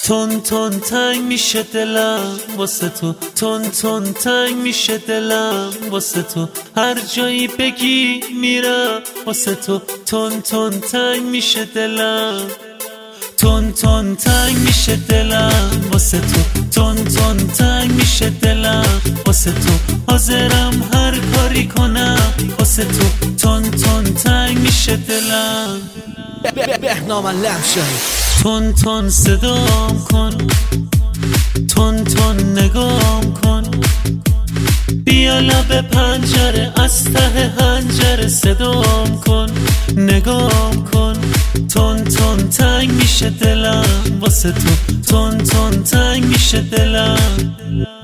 تون تون تنگ میشه دلم واسه تو، تون تون تنگ میشه دلم واسه تو، هر جایی بگی میرم واسه تو، تون تون تنگ میشه دلم، تون تون تنگ میشه دلم واسه تو، تون تون تنگ میشه دلم واسه تو، حاضرم هر کاری کنم واسه تو، تون تون تنگ میشه دلم. بهنام لمشایی تون تون صدام کن، تون تون نگام کن، بیا لب پنجره از ته حنجره صدام کن، نگام کن، تون تون تنگ میشه دلم واسه تو، تون تون تنگ میشه دلم.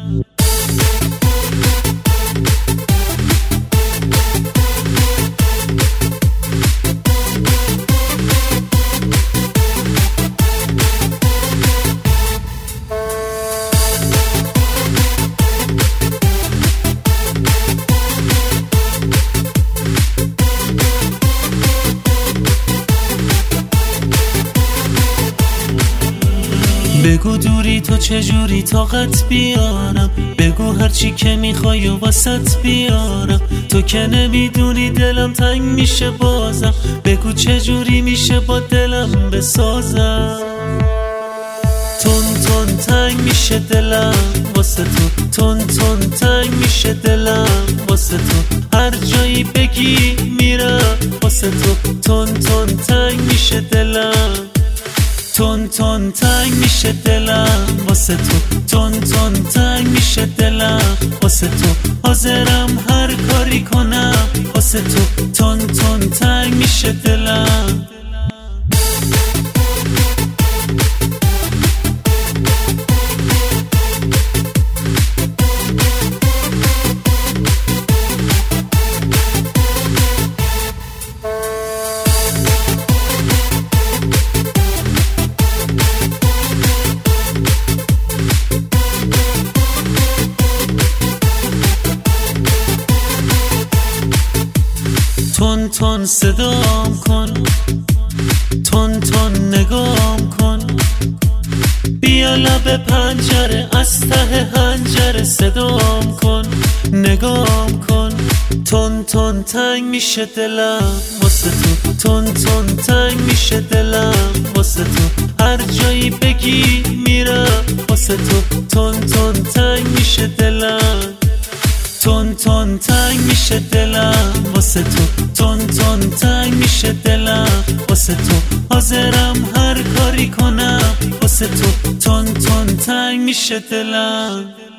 بگو دوری تو چجوری طاقت بیارم، بگو هرچی که میخوای و واسط بیارم، تو که نمیدونی دلم تنگ میشه بازم، بگو چجوری میشه با دلم بسازم. تون تون تنگ میشه دلم واسه تو، تون تون تنگ میشه دلم واسه تو، هر جایی بگی میرم واسه تو، تون تون تنگ میشه دلم، تون تون تنگ میشه دلم واسه تو، تون تون تنگ میشه دلم واسه تو، حاضرم هر کاری کنم واسه تو، تون تون تنگ میشه دلم. تون تون صدام کن، تون تون نگام کن، بیا لب پنجره از ته حنجره صدام کن، نگام کن، تون تون تنگ میشه دلم واسه تو، تون تون تنگ میشه دلم واسه تو، هر جایی بگی میرم واسه تو، تون تون تنگ میشه دلم، تون تون تنگ میشه دلم واسه تو، تون تون تنگ میشه دلم واسه تو، حاضرم هر کاری کنم واسه تو، تون تون تنگ میشه دلم.